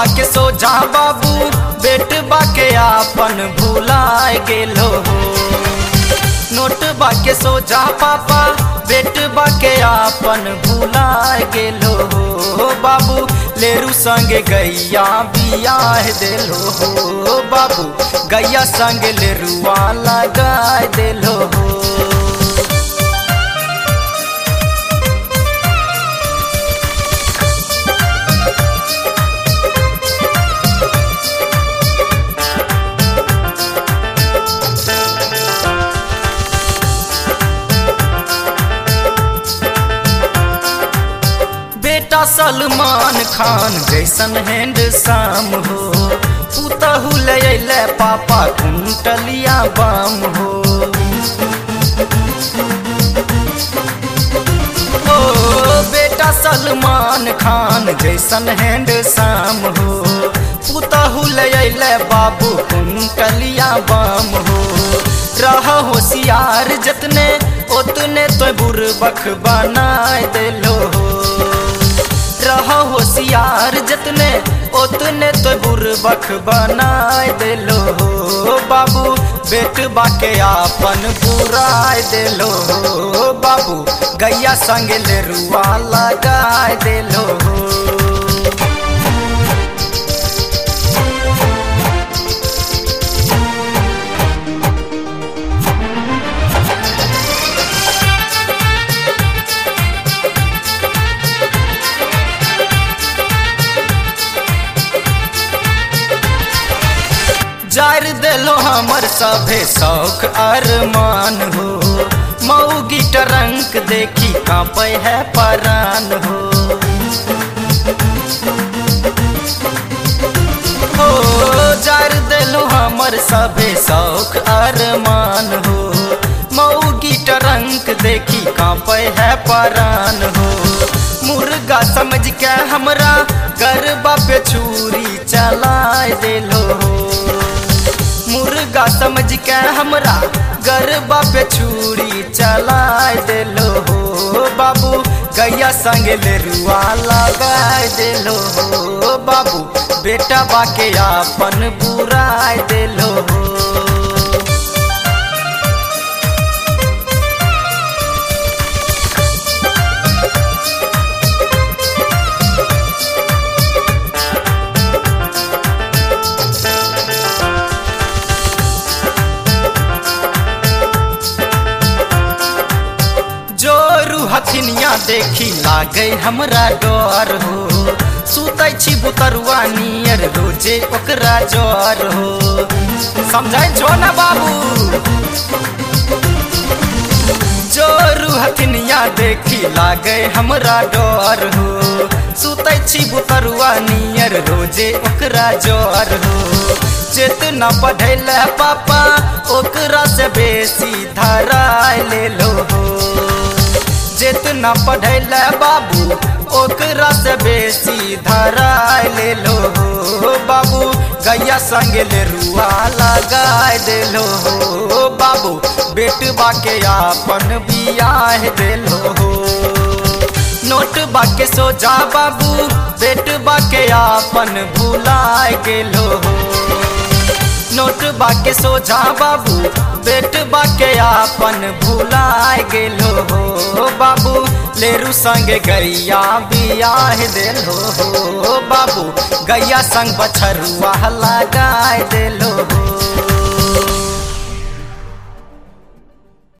के सोझा बाबू बेटबा के आपन भुलाए गेलो हो। नोटबा के सोझा पापा बेटबा के आपन भुलाए गेलो हो। बाबू लेरू संगे गैया बियाह देलो हो। बाबू गैया संग लेरुआ लगाए देलो हो। बेटा सलमान खान जैसन हैंडसम हो। पुतहु ले अइले पापा कुंटलिया बम हो। ओ बेटा सलमान खान जैसन हैंडसम हो। पुतहु ले अइले बाबू कुंटलिया बम हो। रह होशियार जतने उतने तो बुरबक बनाए देलो हो। रह होशियार जतने उतने तो बुरबक बनाए देलो हो। बाबू बेटबा के आपन बुराए देलो हो। बाबू गैया संग लेरुआ लगाए देलो हो। जार देलो हमर सभे शौक अरमान हो। मऊगी टरंक देखी कांपे है परान हो। जार देलो हमर सभे शौक अरमान हो। मऊगी टरंक देखी कांपे है परान हो। मुर्गा समझ के हमरा गरबा पे छुरी चलाए देलो हो। मुर्गा समझ के हमरा गरबा पे छुरी चलाए देलो हो। बाबू गैया संग लेरुआ लगाए देलो हो। बाबू बेटबा के आपन बुराए देलो हो। हथिनिया देखी लागे हमरा डर हो। सुतै छी बुतरुआ नियर रोजे ओकरा जर हो। समझाई छो ना बाबू। जोरू हथिनिया देखी लागे हमरा डर हो। सुतै छी बुतरुआ नियर रोजे ओकरा जर हो। जितना पढ़ैले पापा ओकरा से बेसी धराए लेलो हो। जितना पढ़ैले बाबू ओकरा से बेसी धराए लेलो हो। बाबू गैया संग लेरुआ लगाए देलो हो। बाबू बेटबा के आपन बियाह देलो हो। नोटबा के सोझा बाबू बेटबा के आपन भुलाए गेलो हो। नोटबा के सोझा बाबू बेटबा के आपन भुलाए गेलो हो। बाबू लेरू संग गैया बियाह देलो हो। बाबू गैया संग बछरुआ लगाए देलो हो।